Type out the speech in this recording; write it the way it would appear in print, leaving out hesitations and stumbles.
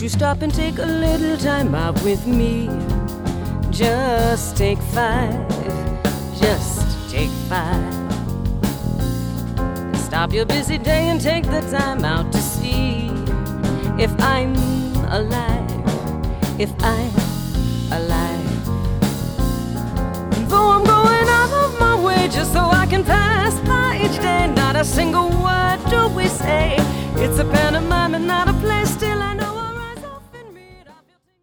you stop and take a little time out with me? Just take 5, just take 5. Stop your busy day and take the time out to see if I'm alive, if I'm alive. And though I'm going out of my way just so I can pass by each day, not a single word do we say.